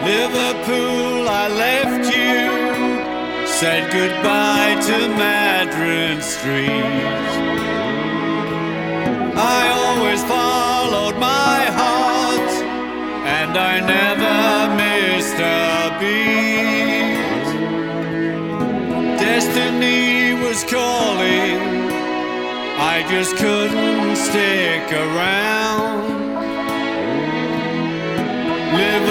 Liverpool, I left you, said goodbye to Madrid Street. I always followed my heart, and I never missed a beat. Destiny was calling, I just couldn't stick around.